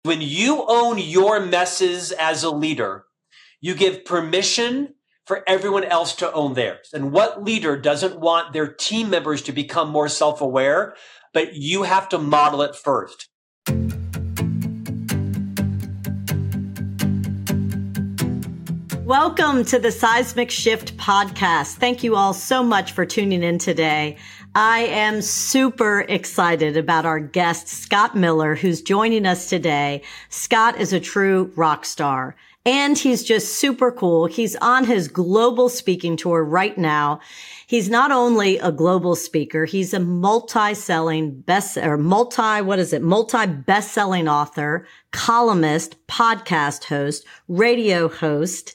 When you own your messes as a leader, you give permission for everyone else to own theirs. And what leader doesn't want their team members to become more self-aware? But you have to model it first. Welcome to the Seismic Shift podcast. Thank you all so much for tuning in today. I am super excited about our guest, Scott Miller, who's joining us today. Scott is a true rock star, and he's just super cool. He's on his global speaking tour right now. He's not only a global speaker, he's a multi-best-selling author, columnist, podcast host, radio host,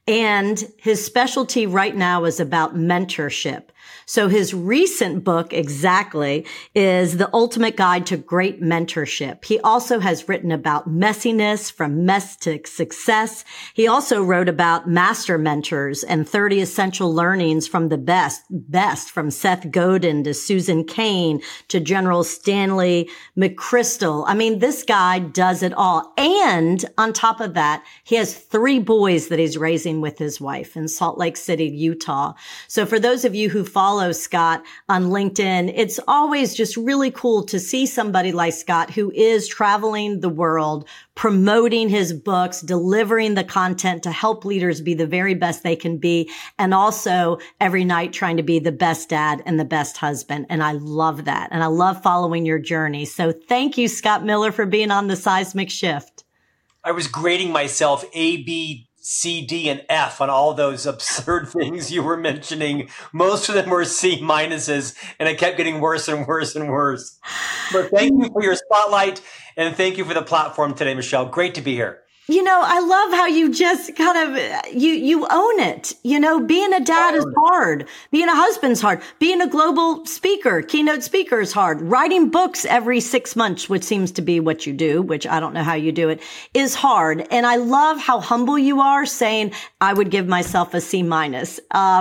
and his specialty right now is about mentorship. So his recent book exactly is The Ultimate Guide to Great Mentorship. He also has written about messiness, from mess to success. He also wrote about master mentors and 30 essential learnings from the best from Seth Godin to Susan Cain to General Stanley McChrystal. I mean, this guy does it all. And on top of that, he has 3 boys that he's raising with his wife in Salt Lake City, Utah. So for those of you who follow Scott on LinkedIn, it's always just really cool to see somebody like Scott who is traveling the world, promoting his books, delivering the content to help leaders be the very best they can be, and also every night trying to be the best dad and the best husband. And I love that. And I love following your journey. So thank you, Scott Miller, for being on the Seismic Shift. I was grading myself A, B, C, D, and F on all those absurd things you were mentioning. Most of them were C minuses, and it kept getting worse and worse and worse. But thank you for your spotlight, and thank you for the platform today, Michelle. Great to be here. You know, I love how you just kind of, you own it. You know, being a dad is hard. Being a husband's hard. Being a global speaker, keynote speaker is hard. Writing books every 6 months, which seems to be what you do, which I don't know how you do it, is hard. And I love how humble you are saying, I would give myself a C minus.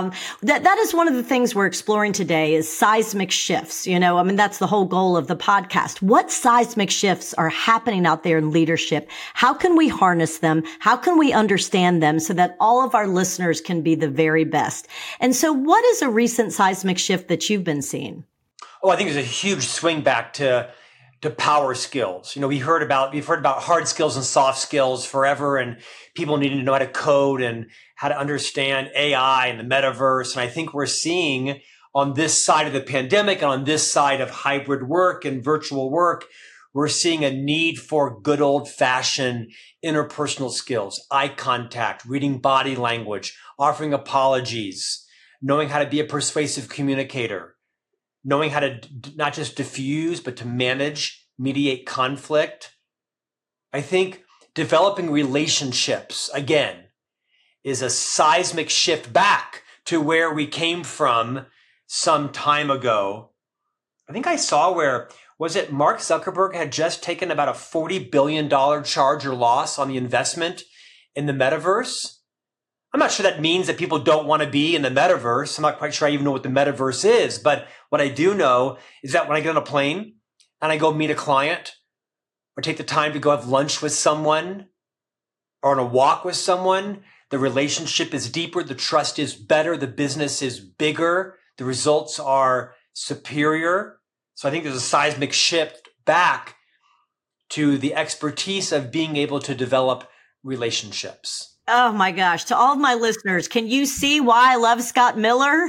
That is one of the things we're exploring today is seismic shifts. You know, I mean, that's the whole goal of the podcast. What seismic shifts are happening out there in leadership? How can we harness them? How can we understand them so that all of our listeners can be the very best? And so what is a recent seismic shift that you've been seeing? Oh, I think there's a huge swing back to power skills. You know, we've heard about hard skills and soft skills forever, and people needing to know how to code and how to understand AI and the metaverse. And I think we're seeing on this side of the pandemic and on this side of hybrid work and virtual work, we're seeing a need for good old-fashioned interpersonal skills, eye contact, reading body language, offering apologies, knowing how to be a persuasive communicator, knowing how to not just diffuse, but to manage, mediate conflict. I think developing relationships, again, is a seismic shift back to where we came from some time ago. I think I saw where was it Mark Zuckerberg had just taken about a $40 billion charge or loss on the investment in the metaverse? I'm not sure that means that people don't want to be in the metaverse. I'm not quite sure I even know what the metaverse is. But what I do know is that when I get on a plane and I go meet a client or take the time to go have lunch with someone or on a walk with someone, the relationship is deeper, the trust is better, the business is bigger, the results are superior. So I think there's a seismic shift back to the expertise of being able to develop relationships. Oh my gosh. To all of my listeners, can you see why I love Scott Miller?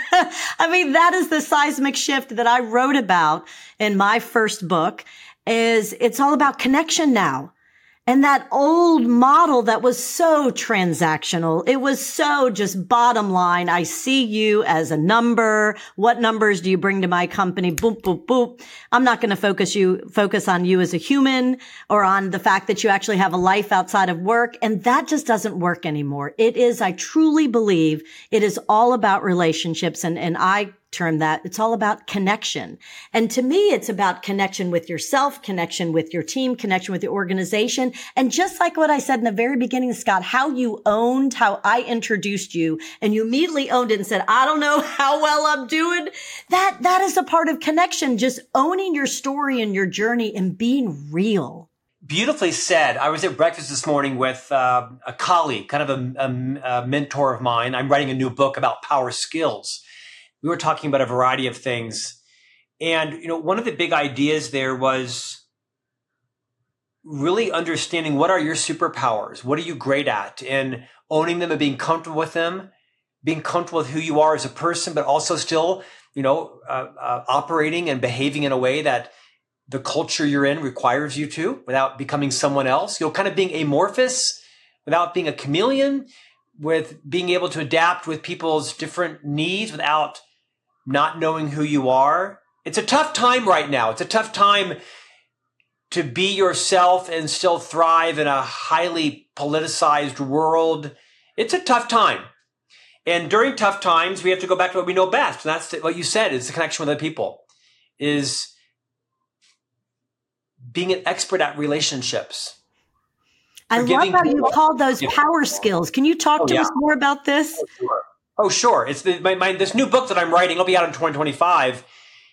I mean, that is the seismic shift that I wrote about in my first book. It's all about connection now. And that old model that was so transactional, it was so just bottom line. I see you as a number. What numbers do you bring to my company? Boop, boop, boop. I'm not going to focus on you as a human or on the fact that you actually have a life outside of work. And that just doesn't work anymore. It is, I truly believe it is all about relationships. And I term that it's all about connection. And to me, it's about connection with yourself, connection with your team, connection with your organization. And just like what I said in the very beginning, Scott, how you owned, how I introduced you and you immediately owned it and said, I don't know how well I'm doing. That is a part of connection, just owning your story and your journey and being real. Beautifully said. I was at breakfast this morning with a colleague, kind of a mentor of mine. I'm writing a new book about power skills. We were talking about a variety of things. And, one of the big ideas there was really understanding what are your superpowers? What are you great at? And owning them and being comfortable with them, being comfortable with who you are as a person, but also still, operating and behaving in a way that the culture you're in requires you to without becoming someone else, kind of being amorphous without being a chameleon, with being able to adapt with people's different needs without not knowing who you are. It's a tough time right now. It's a tough time to be yourself and still thrive in a highly politicized world. It's a tough time. And during tough times, we have to go back to what we know best. And that's what you said, is the connection with other people, is being an expert at relationships. I love how you called those power skills. Can you talk to us more about this? Oh, sure. It's this new book that I'm writing. It'll be out in 2025.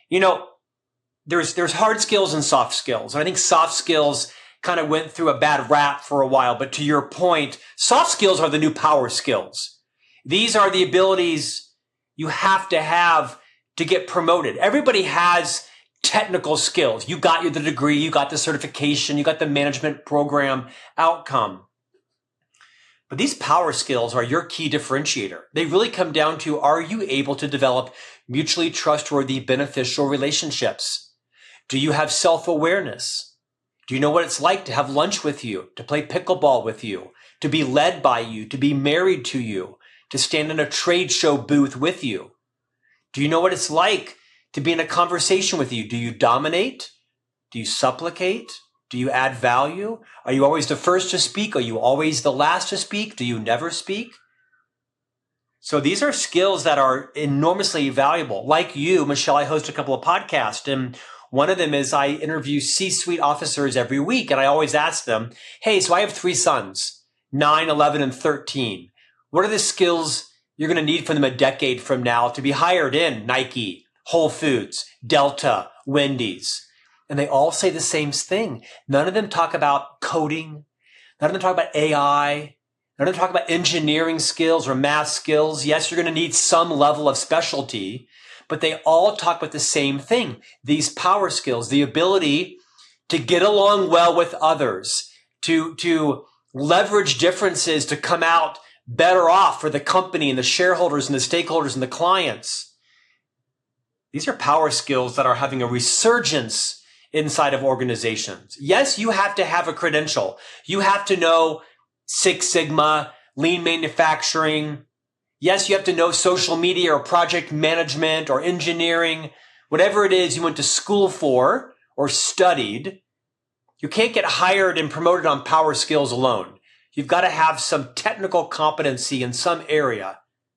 There's hard skills and soft skills. And I think soft skills kind of went through a bad rap for a while. But to your point, soft skills are the new power skills. These are the abilities you have to get promoted. Everybody has technical skills. You got the degree, you got the certification, you got the management program outcome. But these power skills are your key differentiator. They really come down to, are you able to develop mutually trustworthy, beneficial relationships? Do you have self-awareness? Do you know what it's like to have lunch with you, to play pickleball with you, to be led by you, to be married to you, to stand in a trade show booth with you? Do you know what it's like to be in a conversation with you? Do you dominate? Do you supplicate? Do you add value? Are you always the first to speak? Are you always the last to speak? Do you never speak? So these are skills that are enormously valuable. Like you, Michelle, I host a couple of podcasts, and one of them is I interview C-suite officers every week, and I always ask them, hey, so I have 3 sons, 9, 11, and 13. What are the skills you're going to need from them a decade from now to be hired in Nike, Whole Foods, Delta, Wendy's? And they all say the same thing. None of them talk about coding. None of them talk about AI. None of them talk about engineering skills or math skills. Yes, you're going to need some level of specialty, but they all talk about the same thing. These power skills, the ability to get along well with others, to leverage differences to come out better off for the company and the shareholders and the stakeholders and the clients. These are power skills that are having a resurgence inside of organizations. Yes, you have to have a credential. You have to know Six Sigma, lean manufacturing. Yes, you have to know social media or project management or engineering, whatever it is you went to school for or studied. You can't get hired and promoted on power skills alone. You've got to have some technical competency in some area.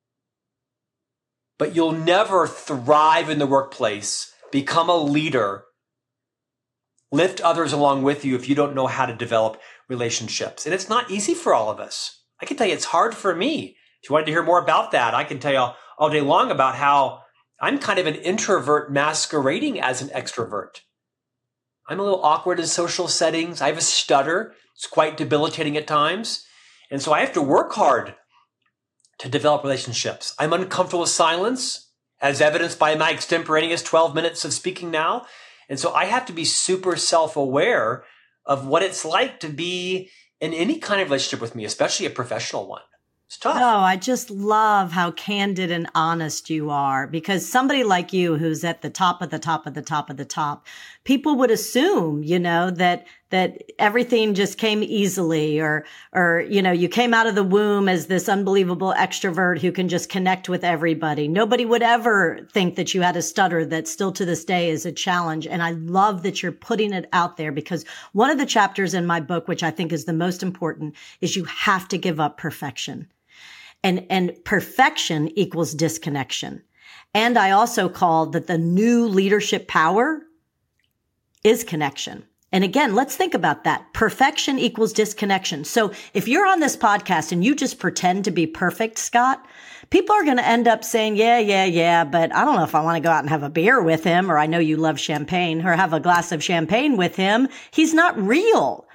But you'll never thrive in the workplace, become a leader, lift others along with you if you don't know how to develop relationships. And it's not easy for all of us. I can tell you it's hard for me. If you wanted to hear more about that, I can tell you all day long about how I'm kind of an introvert masquerading as an extrovert. I'm a little awkward in social settings. I have a stutter. It's quite debilitating at times. And so I have to work hard to develop relationships. I'm uncomfortable with silence, as evidenced by my extemporaneous 12 minutes of speaking now. And so I have to be super self-aware of what it's like to be in any kind of relationship with me, especially a professional one. It's tough. Oh, I just love how candid and honest you are, because somebody like you who's at the top of the top of the top of the top, people would assume, that everything just came easily or, you came out of the womb as this unbelievable extrovert who can just connect with everybody. Nobody would ever think that you had a stutter that still to this day is a challenge. And I love that you're putting it out there, because one of the chapters in my book, which I think is the most important, is you have to give up perfection. And perfection equals disconnection. And I also call that the new leadership power is connection. And again, let's think about that. Perfection equals disconnection. So if you're on this podcast and you just pretend to be perfect, Scott, people are going to end up saying, yeah, but I don't know if I want to go out and have a beer with him, or I know you love champagne, or have a glass of champagne with him. He's not real.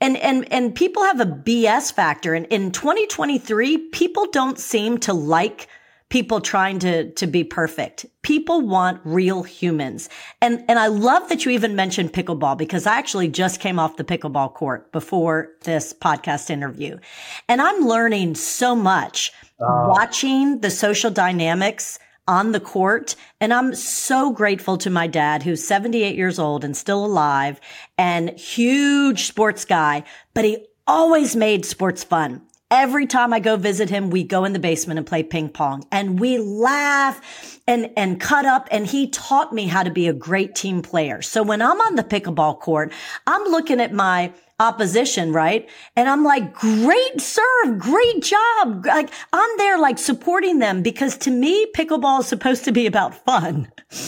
And people have a BS factor. And in 2023, people don't seem to like people trying to be perfect. People want real humans. And I love that you even mentioned pickleball, because I actually just came off the pickleball court before this podcast interview. And I'm learning so much watching the social dynamics on the court. And I'm so grateful to my dad, who's 78 years old and still alive and huge sports guy, but he always made sports fun. Every time I go visit him, we go in the basement and play ping pong, and we laugh and cut up. And he taught me how to be a great team player. So when I'm on the pickleball court, I'm looking at my opposition, right? And I'm like, great serve, great job. Like, I'm there like supporting them, because to me, pickleball is supposed to be about fun.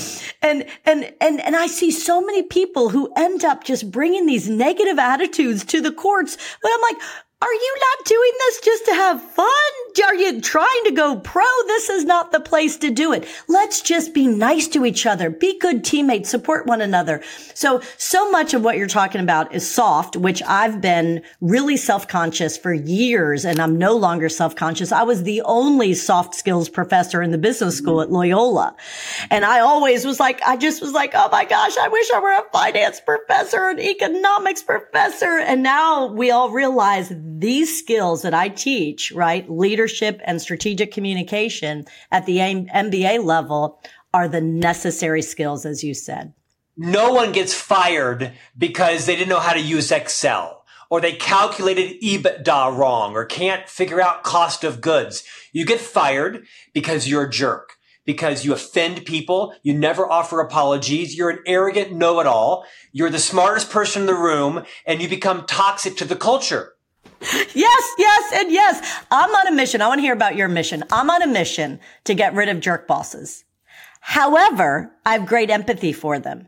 And I see so many people who end up just bringing these negative attitudes to the courts. But I'm like, are you not doing this just to have fun? Are you trying to go pro? This is not the place to do it. Let's just be nice to each other. Be good teammates. Support one another. So much of what you're talking about is soft, which I've been really self-conscious for years, and I'm no longer self-conscious. I was the only soft skills professor in the business school at Loyola. And I always was like, oh my gosh, I wish I were a finance professor, an economics professor. And now we all realize these skills that I teach, right? Leadership and strategic communication at the MBA level are the necessary skills, as you said. No one gets fired because they didn't know how to use Excel, or they calculated EBITDA wrong, or can't figure out cost of goods. You get fired because you're a jerk, because you offend people. You never offer apologies. You're an arrogant know-it-all. You're the smartest person in the room, and you become toxic to the culture. Yes. I'm on a mission. I want to hear about your mission. I'm on a mission to get rid of jerk bosses. However, I have great empathy for them,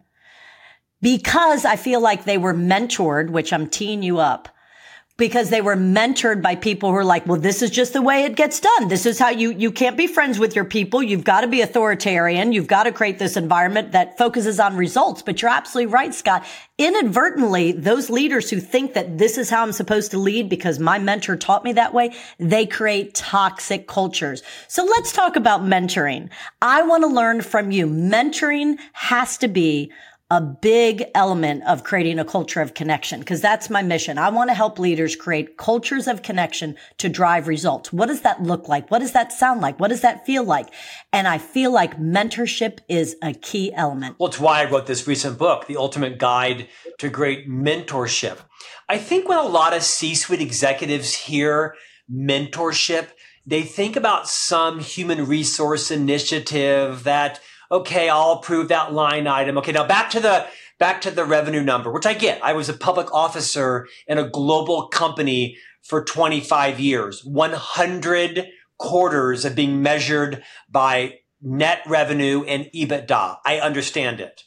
because I feel like they were mentored, which I'm teeing you up, because they were mentored by people who are like, well, this is just the way it gets done. This is how you can't be friends with your people. You've got to be authoritarian. You've got to create this environment that focuses on results. But you're absolutely right, Scott. Inadvertently, those leaders who think that this is how I'm supposed to lead because my mentor taught me that way, they create toxic cultures. So let's talk about mentoring. I want to learn from you. Mentoring has to be a big element of creating a culture of connection, because that's my mission. I want to help leaders create cultures of connection to drive results. What does that look like? What does that sound like? What does that feel like? And I feel like mentorship is a key element. Well, it's why I wrote this recent book, The Ultimate Guide to Great Mentorship. I think when a lot of C-suite executives hear mentorship, they think about some human resource initiative that, okay, I'll approve that line item. Okay, now back to the revenue number, which I get. I was a public officer in a global company for 25 years, 100 quarters of being measured by net revenue and EBITDA. I understand it.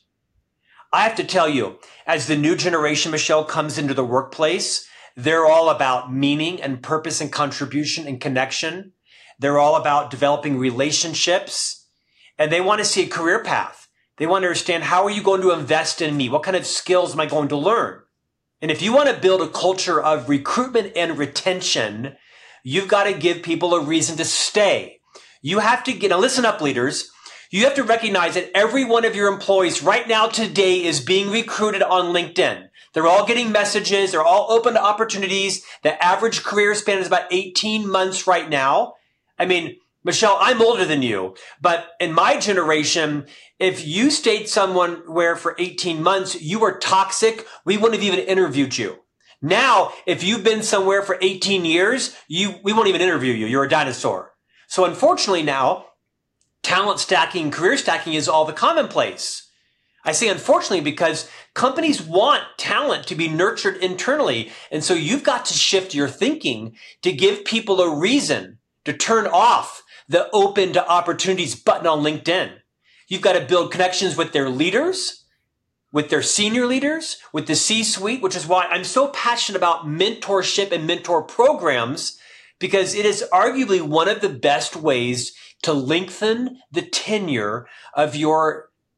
I have to tell you, as the new generation, Michelle, comes into the workplace, they're all about meaning and purpose and contribution and connection. They're all about developing relationships. And they want to see a career path. They want to understand, how are you going to invest in me? What kind of skills am I going to learn? And if you want to build a culture of recruitment and retention, you've got to give people a reason to stay. You have to now listen up, leaders. You have to recognize that every one of your employees right now today is being recruited on LinkedIn. They're all getting messages. They're all open to opportunities. The average career span is about 18 months right now. I mean, Michelle, I'm older than you, but in my generation, if you stayed somewhere for 18 months, you were toxic. We wouldn't have even interviewed you. Now, if you've been somewhere for 18 years, we won't even interview you. You're a dinosaur. So unfortunately now, talent stacking, career stacking is all the commonplace. I say unfortunately because companies want talent to be nurtured internally. And so you've got to shift your thinking to give people a reason to turn off the open to opportunities button on LinkedIn. You've got to build connections with their leaders, with their senior leaders, with the C-suite, which is why I'm so passionate about mentorship and mentor programs, because it is arguably one of the best ways to lengthen the tenure of your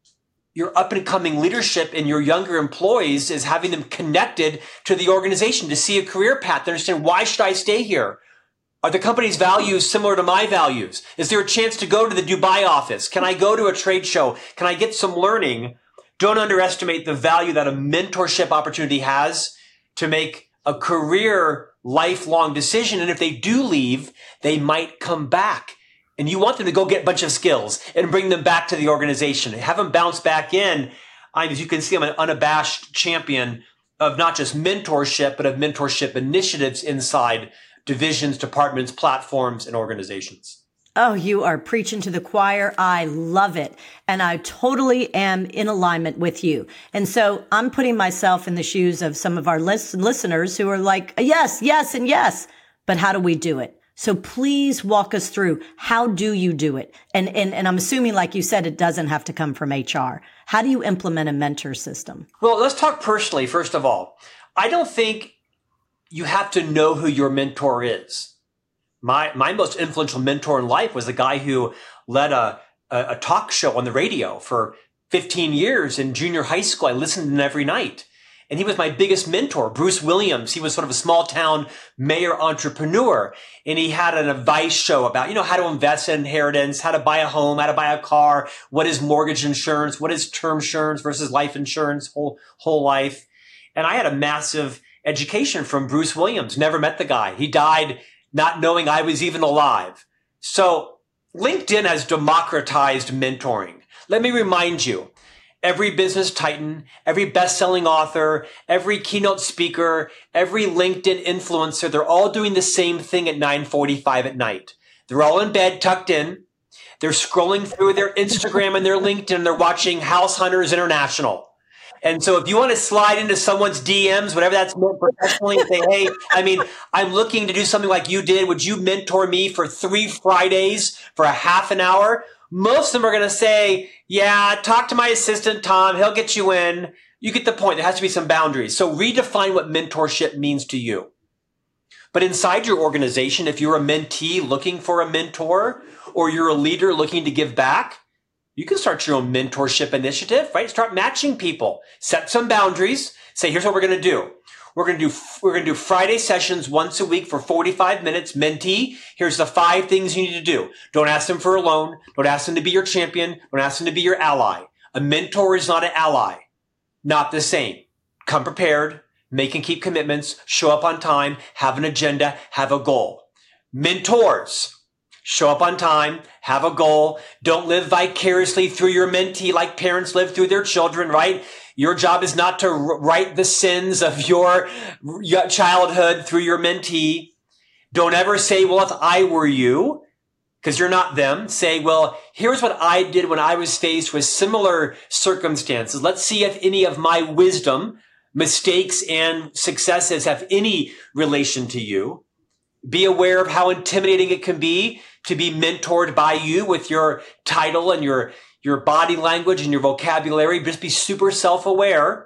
your up and coming leadership and your younger employees is having them connected to the organization to see a career path, to understand, why should I stay here? Are the company's values similar to my values? Is there a chance to go to the Dubai office? Can I go to a trade show? Can I get some learning? Don't underestimate the value that a mentorship opportunity has to make a career lifelong decision. And if they do leave, they might come back. And you want them to go get a bunch of skills and bring them back to the organization. Have them bounce back in. As you can see, I'm an unabashed champion of not just mentorship, but of mentorship initiatives inside divisions, departments, platforms, and organizations. Oh, you are preaching to the choir. I love it. And I totally am in alignment with you. And so I'm putting myself in the shoes of some of our listeners who are like, yes, yes, and yes. But how do we do it? So please walk us through. How do you do it? And I'm assuming, like you said, it doesn't have to come from HR. How do you implement a mentor system? Well, let's talk personally, first of all. I don't think you have to know who your mentor is. My most influential mentor in life was a guy who led a talk show on the radio for 15 years in junior high school. I listened to him every night. And he was my biggest mentor, Bruce Williams. He was sort of a small town mayor entrepreneur. And he had an advice show about, how to invest in inheritance, how to buy a home, how to buy a car, what is mortgage insurance, what is term insurance versus life insurance, whole life. And I had a massive education from Bruce Williams. Never met the guy. He died not knowing I was even alive. So LinkedIn has democratized mentoring. Let me remind you, every business titan, every best-selling author, every keynote speaker, every LinkedIn influencer, they're all doing the same thing at 9:45 at night. They're all in bed, tucked in. They're scrolling through their Instagram and their LinkedIn. They're watching House Hunters International. And so if you want to slide into someone's DMs, whatever that's meant professionally, and say, hey, I'm looking to do something like you did. Would you mentor me for 3 Fridays for a half an hour? Most of them are going to say, yeah, talk to my assistant, Tom. He'll get you in. You get the point. There has to be some boundaries. So redefine what mentorship means to you. But inside your organization, if you're a mentee looking for a mentor, or you're a leader looking to give back, you can start your own mentorship initiative, right? Start matching people. Set some boundaries. Say, here's what we're going to do. We're going to do Friday sessions once a week for 45 minutes. Mentee, here's the 5 things you need to do. Don't ask them for a loan. Don't ask them to be your champion. Don't ask them to be your ally. A mentor is not an ally. Not the same. Come prepared. Make and keep commitments. Show up on time. Have an agenda. Have a goal. Mentors. Show up on time, have a goal. Don't live vicariously through your mentee like parents live through their children, right? Your job is not to right the sins of your childhood through your mentee. Don't ever say, well, if I were you, because you're not them. Say, well, here's what I did when I was faced with similar circumstances. Let's see if any of my wisdom, mistakes, and successes have any relation to you. Be aware of how intimidating it can be to be mentored by you with your title and your body language and your vocabulary. Just be super self-aware.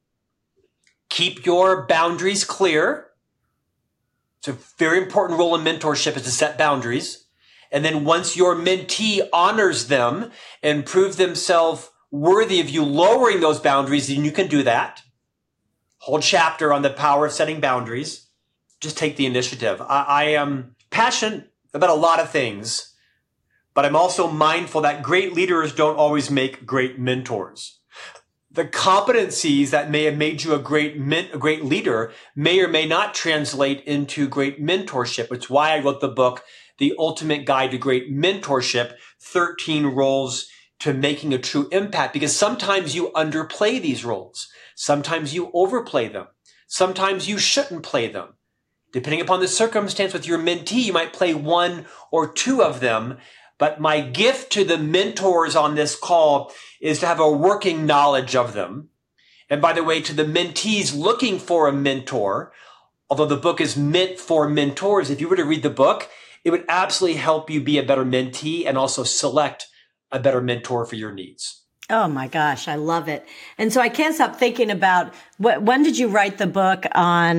Keep your boundaries clear. It's a very important role in mentorship is to set boundaries. And then once your mentee honors them and prove themselves worthy of you lowering those boundaries, then you can do that. Whole chapter on the power of setting boundaries. Just take the initiative. I am passionate about a lot of things, but I'm also mindful that great leaders don't always make great mentors. The competencies that may have made you a great leader may or may not translate into great mentorship. It's why I wrote the book, The Ultimate Guide to Great Mentorship, 13 Roles to Making a True Impact, because sometimes you underplay these roles. Sometimes you overplay them. Sometimes you shouldn't play them. Depending upon the circumstance with your mentee, you might play 1 or 2 of them. But my gift to the mentors on this call is to have a working knowledge of them. And by the way, to the mentees looking for a mentor, although the book is meant for mentors, if you were to read the book, it would absolutely help you be a better mentee and also select a better mentor for your needs. Oh my gosh, I love it. And so I can't stop thinking about when did you write the book on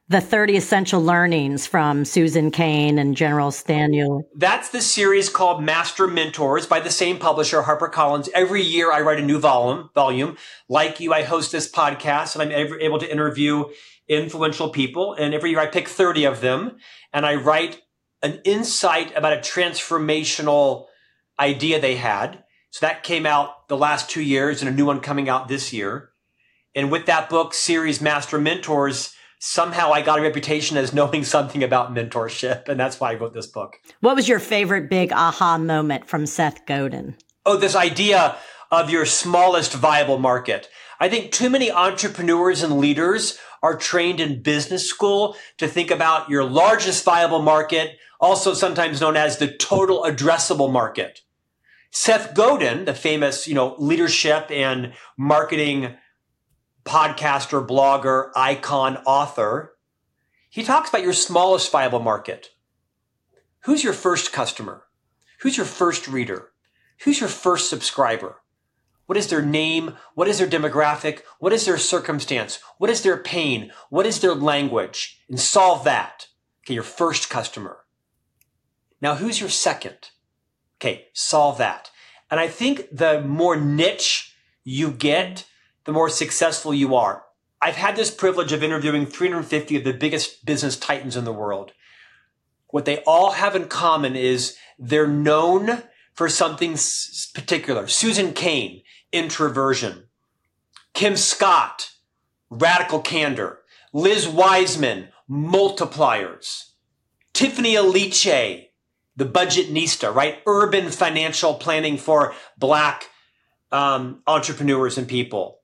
The 30 Essential Learnings from Susan Cain and General Stanley. That's the series called Master Mentors by the same publisher, HarperCollins. Every year I write a new volume. Like you, I host this podcast and I'm able to interview influential people. And every year I pick 30 of them and I write an insight about a transformational idea they had. So that came out the last 2 years and a new one coming out this year. And with that book series, Master Mentors, somehow I got a reputation as knowing something about mentorship. And that's why I wrote this book. What was your favorite big aha moment from Seth Godin? Oh, this idea of your smallest viable market. I think too many entrepreneurs and leaders are trained in business school to think about your largest viable market, also sometimes known as the total addressable market. Seth Godin, the famous, leadership and marketing podcaster, blogger, icon, author, he talks about your smallest viable market. Who's your first customer? Who's your first reader? Who's your first subscriber? What is their name? What is their demographic? What is their circumstance? What is their pain? What is their language? And solve that. Okay, your first customer. Now, who's your second? Okay, solve that. And I think the more niche you get, the more successful you are. I've had this privilege of interviewing 350 of the biggest business titans in the world. What they all have in common is they're known for something particular. Susan Cain, introversion. Kim Scott, radical candor. Liz Wiseman, multipliers. Tiffany Aliche, the budgetnista, right? Urban financial planning for Black entrepreneurs and people.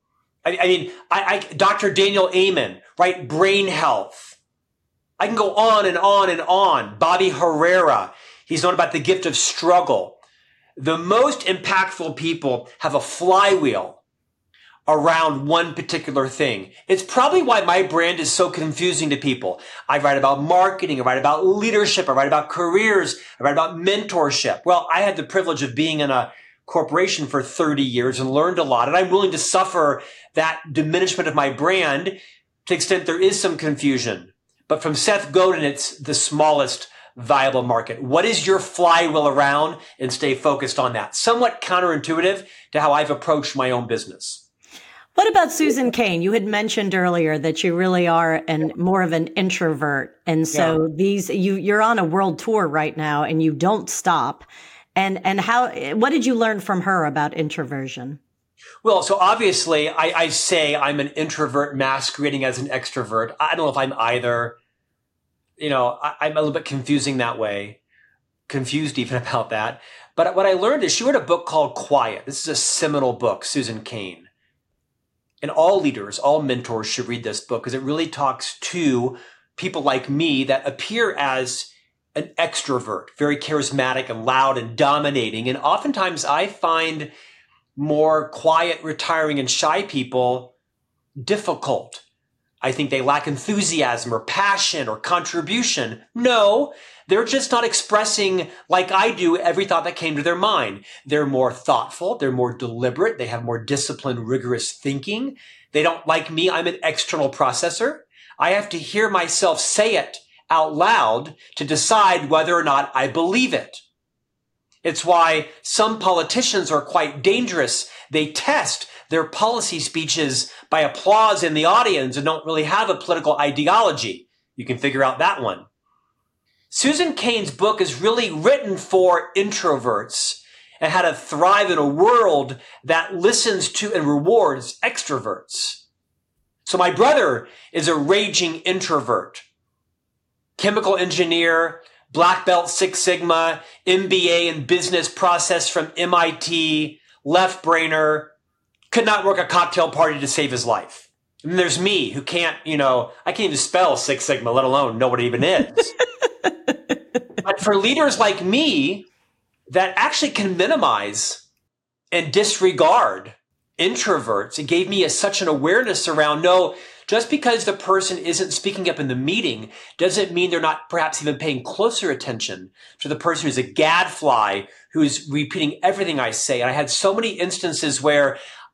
Dr. Daniel Amen, right? Brain health. I can go on and on and on. Bobby Herrera, he's known about the gift of struggle. The most impactful people have a flywheel around one particular thing. It's probably why my brand is so confusing to people. I write about marketing, I write about leadership, I write about careers, I write about mentorship. Well, I had the privilege of being in a corporation for 30 years and learned a lot. And I'm willing to suffer that diminishment of my brand to the extent there is some confusion. But from Seth Godin, it's the smallest viable market. What is your flywheel around? And stay focused on that. Somewhat counterintuitive to how I've approached my own business. What about Susan Cain? You had mentioned earlier that you really are more of an introvert. And so you're on a world tour right now and you don't stop. And what did you learn from her about introversion? Well, so obviously I say I'm an introvert masquerading as an extrovert. I don't know if I'm either. I'm a little bit confused even about that. But what I learned is she wrote a book called Quiet. This is a seminal book, Susan Cain. And all leaders, all mentors should read this book because it really talks to people like me that appear as an extrovert, very charismatic and loud and dominating. And oftentimes I find more quiet, retiring, and shy people difficult. I think they lack enthusiasm or passion or contribution. No, they're just not expressing like I do every thought that came to their mind. They're more thoughtful. They're more deliberate. They have more disciplined, rigorous thinking. They don't like me. I'm an external processor. I have to hear myself say it out loud to decide whether or not I believe it. It's why some politicians are quite dangerous. They test their policy speeches by applause in the audience and don't really have a political ideology. You can figure out that one. Susan Cain's book is really written for introverts and how to thrive in a world that listens to and rewards extroverts. So my brother is a raging introvert, chemical engineer, Black Belt Six Sigma, MBA in business process from MIT, left brainer, could not work a cocktail party to save his life. And there's me who can't, I can't even spell Six Sigma, let alone know what it even is. But for leaders like me that actually can minimize and disregard introverts, it gave me such an awareness around, no, just because the person isn't speaking up in the meeting doesn't mean they're not perhaps even paying closer attention to the person who's a gadfly, who's repeating everything I say. And I had so many instances where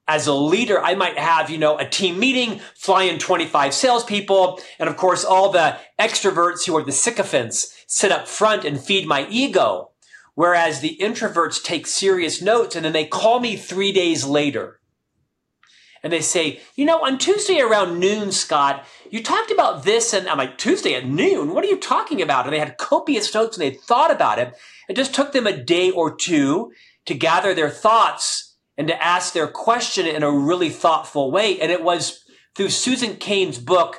as a leader, I might have, a team meeting, fly in 25 salespeople. And of course, all the extroverts who are the sycophants sit up front and feed my ego. Whereas the introverts take serious notes and then they call me 3 days later. And they say, on Tuesday around noon, Scott, you talked about this. And I'm like, Tuesday at noon? What are you talking about? And they had copious notes and they thought about it. It just took them a day or two to gather their thoughts and to ask their question in a really thoughtful way. And it was through Susan Cain's book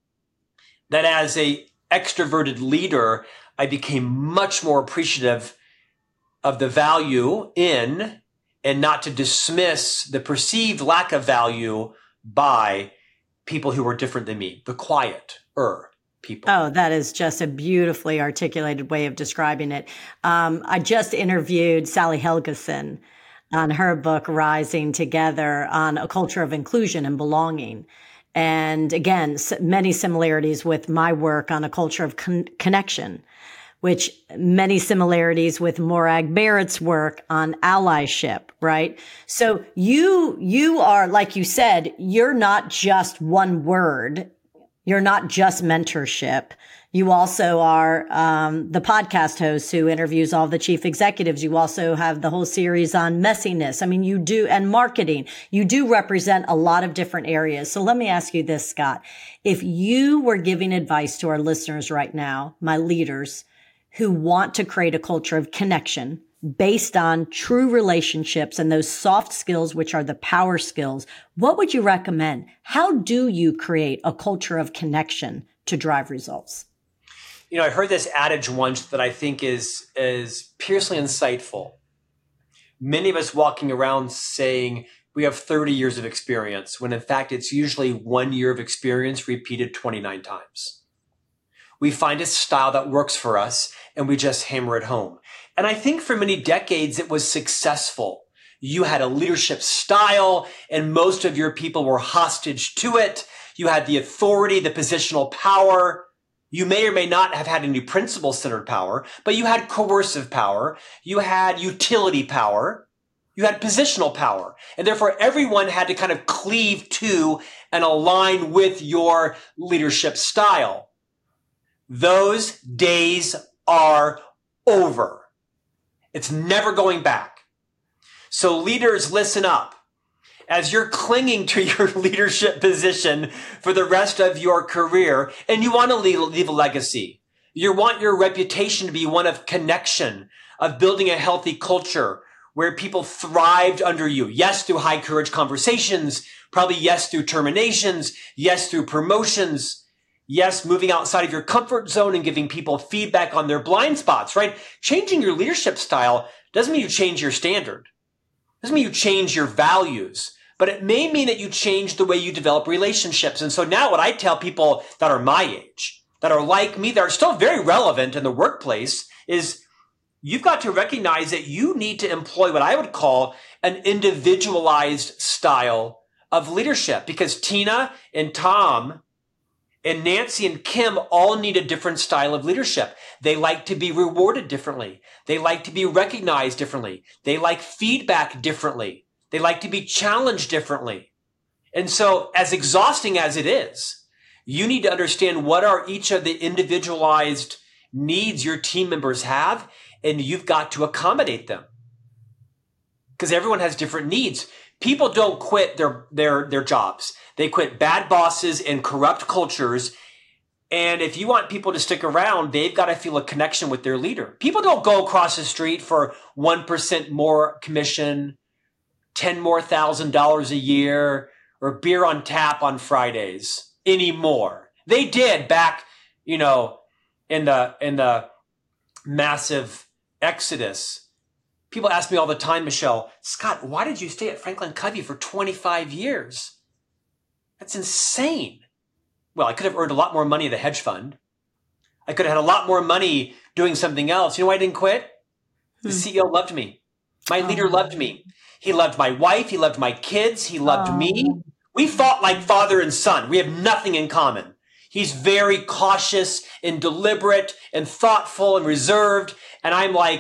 that as a extroverted leader, I became much more appreciative of the value in and not to dismiss the perceived lack of value by people who were different than me, the quieter people. Oh, that is just a beautifully articulated way of describing it. I just interviewed Sally Helgeson on her book, Rising Together, on a culture of inclusion and belonging. And again, many similarities with my work on a culture of connection, which many similarities with Morag Barrett's work on allyship, right? So you are, like you said, you're not just one word. You're not just mentorship. You also are the podcast host who interviews all the chief executives. You also have the whole series on messiness. I mean, you do, and marketing. You do represent a lot of different areas. So let me ask you this, Scott. If you were giving advice to our listeners right now, my leaders, who want to create a culture of connection based on true relationships and those soft skills, which are the power skills, what would you recommend? How do you create a culture of connection to drive results? I heard this adage once that I think is piercingly insightful. Many of us walking around saying we have 30 years of experience, when in fact it's usually 1 year of experience repeated 29 times. We find a style that works for us and we just hammer it home. And I think for many decades it was successful. You had a leadership style and most of your people were hostage to it. You had the authority, the positional power. You may or may not have had any principle-centered power, but you had coercive power. You had utility power. You had positional power. And therefore everyone had to kind of cleave to and align with your leadership style. Those days are over. It's never going back. So leaders, listen up. As you're clinging to your leadership position for the rest of your career and you want to leave a legacy, you want your reputation to be one of connection, of building a healthy culture where people thrived under you. Yes, through high courage conversations, probably yes, through terminations, yes, through promotions. Yes, moving outside of your comfort zone and giving people feedback on their blind spots, right? Changing your leadership style doesn't mean you change your standard. Doesn't mean you change your values, but it may mean that you change the way you develop relationships. And so now what I tell people that are my age, that are like me, that are still very relevant in the workplace is you've got to recognize that you need to employ what I would call an individualized style of leadership, because Tina and Tom and Nancy and Kim all need a different style of leadership. They like to be rewarded differently. They like to be recognized differently. They like feedback differently. They like to be challenged differently. And so as exhausting as it is, you need to understand what are each of the individualized needs your team members have, and you've got to accommodate them. Because everyone has different needs. People don't quit their jobs. They quit bad bosses and corrupt cultures. And if you want people to stick around, they've got to feel a connection with their leader. People don't go across the street for 1% more commission, $10,000 more a year, or beer on tap on Fridays anymore. They did back, in the massive exodus. People ask me all the time, Michelle, Scott, why did you stay at Franklin Covey for 25 years? That's insane. Well, I could have earned a lot more money at a hedge fund. I could have had a lot more money doing something else. You know why I didn't quit? The CEO loved me. My leader loved me. He loved my wife. He loved my kids. He loved me. We fought like father and son. We have nothing in common. He's very cautious and deliberate and thoughtful and reserved. And I'm like,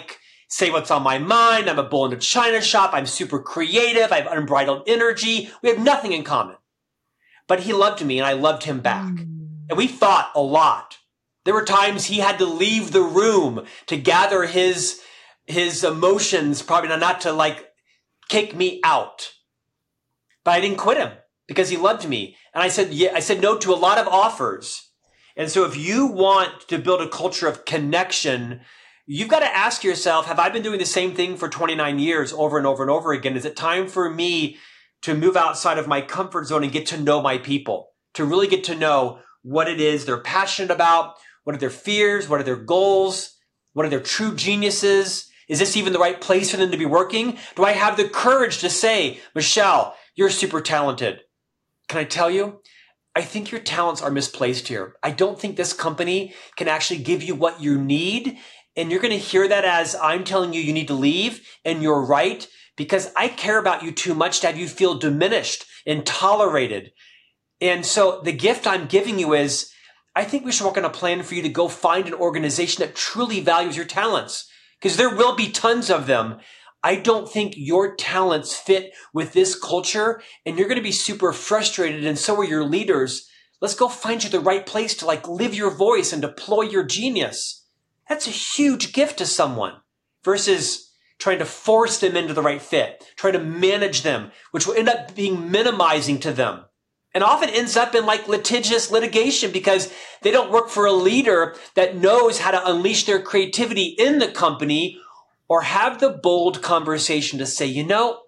say what's on my mind. I'm a bull in a china shop. I'm super creative. I have unbridled energy. We have nothing in common. But he loved me and I loved him back. And we fought a lot. There were times he had to leave the room to gather his emotions, probably not to like kick me out. But I didn't quit him because he loved me. And I said no to a lot of offers. And so if you want to build a culture of connection, you've got to ask yourself, have I been doing the same thing for 29 years over and over and over again? Is it time for me to move outside of my comfort zone and get to know my people, to really get to know what it is they're passionate about? What are their fears? What are their goals? What are their true geniuses? Is this even the right place for them to be working? Do I have the courage to say, Michelle, you're super talented? Can I tell you? I think your talents are misplaced here. I don't think this company can actually give you what you need. And you're going to hear that as I'm telling you, you need to leave. And you're right, because I care about you too much to have you feel diminished and tolerated. And so the gift I'm giving you is, I think we should work on a plan for you to go find an organization that truly values your talents, because there will be tons of them. I don't think your talents fit with this culture, and you're going to be super frustrated, and so are your leaders. Let's go find you the right place to like live your voice and deploy your genius. That's a huge gift to someone versus trying to force them into the right fit, trying to manage them, which will end up being minimizing to them. And often ends up in like litigious litigation because they don't work for a leader that knows how to unleash their creativity in the company or have the bold conversation to say, you know,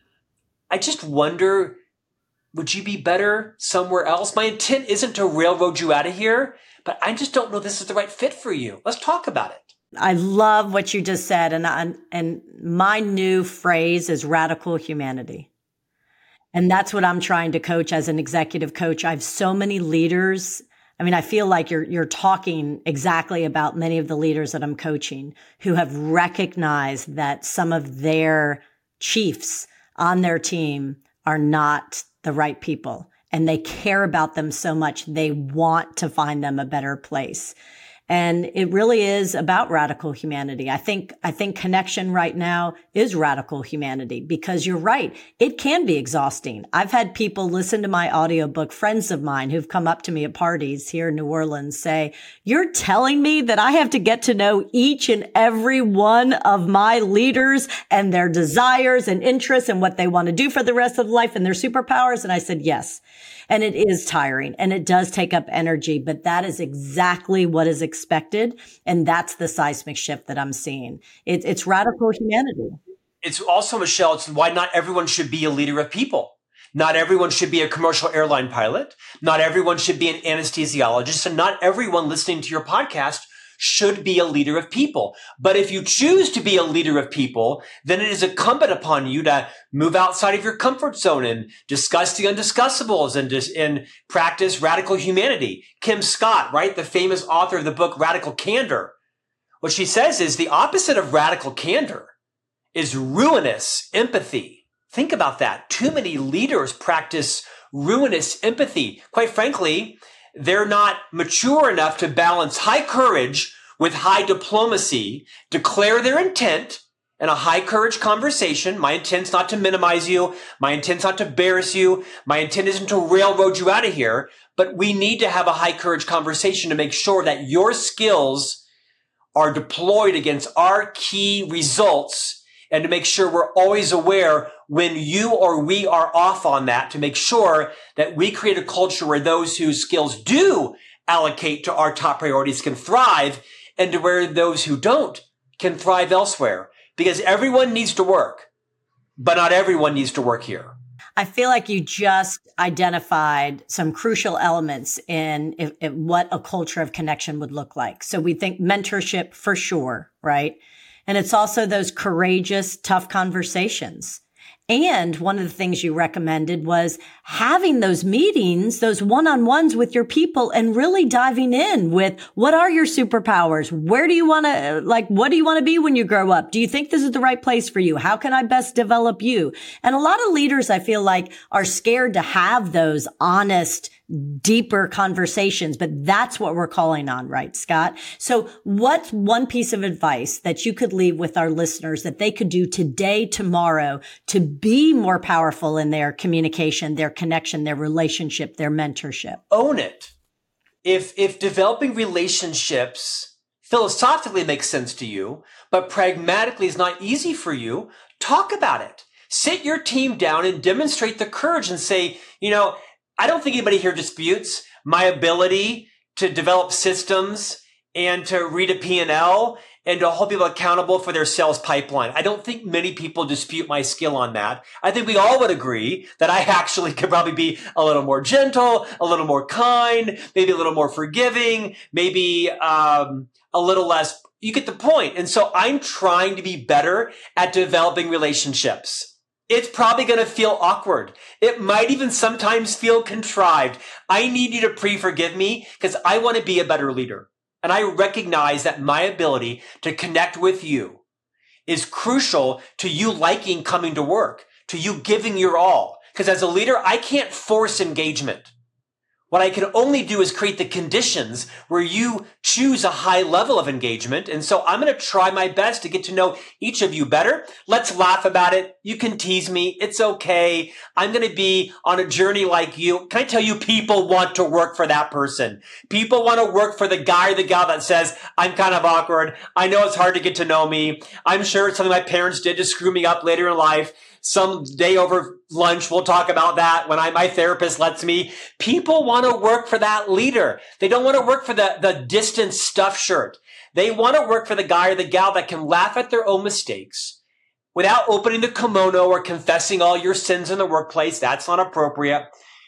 I just wonder, would you be better somewhere else? My intent isn't to railroad you out of here, but I just don't know this is the right fit for you. Let's talk about it. I love what you just said. And my new phrase is radical humanity. And that's what I'm trying to coach as an executive coach. I have so many leaders. I mean, I feel like you're talking exactly about many of the leaders that I'm coaching who have recognized that some of their chiefs on their team are not the right people, and they care about them so much. They want to find them a better place. And it really is about radical humanity. I think connection right now is radical humanity because you're right. It can be exhausting. I've had people listen to my audiobook, friends of mine who've come up to me at parties here in New Orleans say, you're telling me that I have to get to know each and every one of my leaders and their desires and interests and what they want to do for the rest of life and their superpowers. And I said, yes. And it is tiring and it does take up energy, but that is exactly what is expected. And that's the seismic shift that I'm seeing. It's radical humanity. It's also, Michelle, it's why not everyone should be a leader of people. Not everyone should be a commercial airline pilot. Not everyone should be an anesthesiologist. And not everyone listening to your podcast should be a leader of people. But if you choose to be a leader of people, then it is incumbent upon you to move outside of your comfort zone and discuss the undiscussables and practice radical humanity. Kim Scott, right? The famous author of the book, Radical Candor. What she says is the opposite of radical candor is ruinous empathy. Think about that. Too many leaders practice ruinous empathy. Quite frankly, they're not mature enough to balance high courage with high diplomacy, declare their intent in a high courage conversation. My intent's not to minimize you. My intent's not to embarrass you. My intent isn't to railroad you out of here, but we need to have a high courage conversation to make sure that your skills are deployed against our key results and to make sure we're always aware when you or we are off on that, to make sure that we create a culture where those whose skills do allocate to our top priorities can thrive, and to where those who don't can thrive elsewhere. Because everyone needs to work, but not everyone needs to work here. I feel like you just identified some crucial elements in what a culture of connection would look like. So we think mentorship for sure, right? And it's also those courageous, tough conversations. And one of the things you recommended was having those meetings, those one-on-ones with your people and really diving in with what are your superpowers? Where do you want to, what do you want to be when you grow up? Do you think this is the right place for you? How can I best develop you? And a lot of leaders, I feel like, are scared to have those honest deeper conversations, but that's what we're calling on, right, Scott? So what's one piece of advice that you could leave with our listeners that they could do today, tomorrow to be more powerful in their communication, their connection, their relationship, their mentorship? Own it. If developing relationships philosophically makes sense to you, but pragmatically is not easy for you, talk about it. Sit your team down and demonstrate the courage and say, I don't think anybody here disputes my ability to develop systems and to read a P&L and to hold people accountable for their sales pipeline. I don't think many people dispute my skill on that. I think we all would agree that I actually could probably be a little more gentle, a little more kind, maybe a little more forgiving, maybe a little less. You get the point. And so I'm trying to be better at developing relationships. It's probably going to feel awkward. It might even sometimes feel contrived. I need you to forgive me because I want to be a better leader. And I recognize that my ability to connect with you is crucial to you liking coming to work, to you giving your all. Because as a leader, I can't force engagement. What I can only do is create the conditions where you choose a high level of engagement. And so I'm going to try my best to get to know each of you better. Let's laugh about it. You can tease me. It's okay. I'm going to be on a journey like you. Can I tell you, people want to work for that person. People want to work for the guy or the gal that says, I'm kind of awkward. I know it's hard to get to know me. I'm sure it's something my parents did to screw me up later in life. Some day over lunch, we'll talk about that when my therapist lets me. People want to work for that leader. They don't want to work for the distant stuffed shirt. They want to work for the guy or the gal that can laugh at their own mistakes without opening the kimono or confessing all your sins in the workplace. That's not appropriate.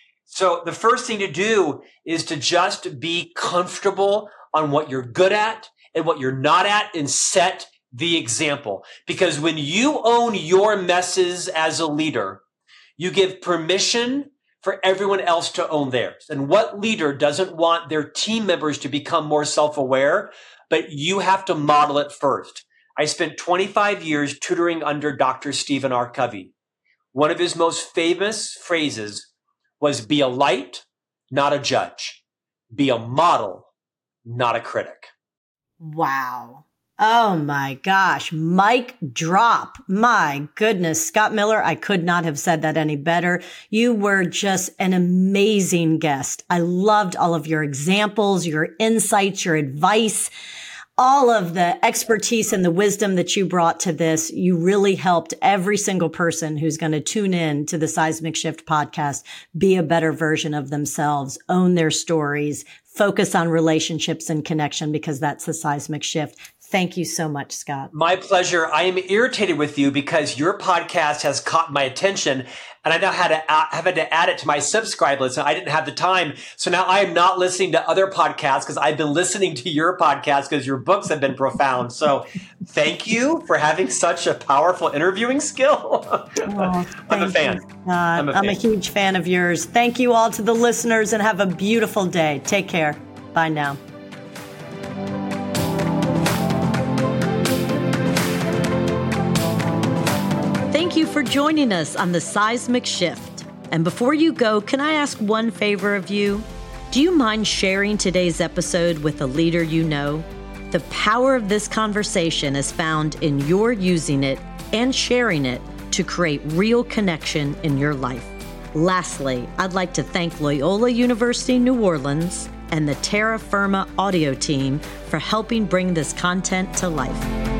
So the first thing to do is to just be comfortable on what you're good at and what you're not at and set the example. Because when you own your messes as a leader, you give permission for everyone else to own theirs. And what leader doesn't want their team members to become more self-aware? But you have to model it first. I spent 25 years tutoring under Dr. Stephen R. Covey. One of his most famous phrases was, be a light, not a judge. Be a model, not a critic. Wow. Oh my gosh. Mic drop. My goodness. Scott Miller, I could not have said that any better. You were just an amazing guest. I loved all of your examples, your insights, your advice, all of the expertise and the wisdom that you brought to this. You really helped every single person who's going to tune in to the Seismic Shift podcast be a better version of themselves, own their stories, focus on relationships and connection, because that's the seismic shift. Thank you so much, Scott. My pleasure. I am irritated with you because your podcast has caught my attention, and I now had to add it to my subscribe list, and I didn't have the time. So now I am not listening to other podcasts because I've been listening to your podcast because your books have been profound. So thank you for having such a powerful interviewing skill. I'm a fan. I'm a huge fan of yours. Thank you all to the listeners, and have a beautiful day. Take care. Bye now. Thank you for joining us on the Seismic Shift. And before you go, can I ask one favor of you? Do you mind sharing today's episode with a leader you know? The power of this conversation is found in your using it and sharing it to create real connection in your life. Lastly, I'd like to thank Loyola University New Orleans and the Terra Firma audio team for helping bring this content to life.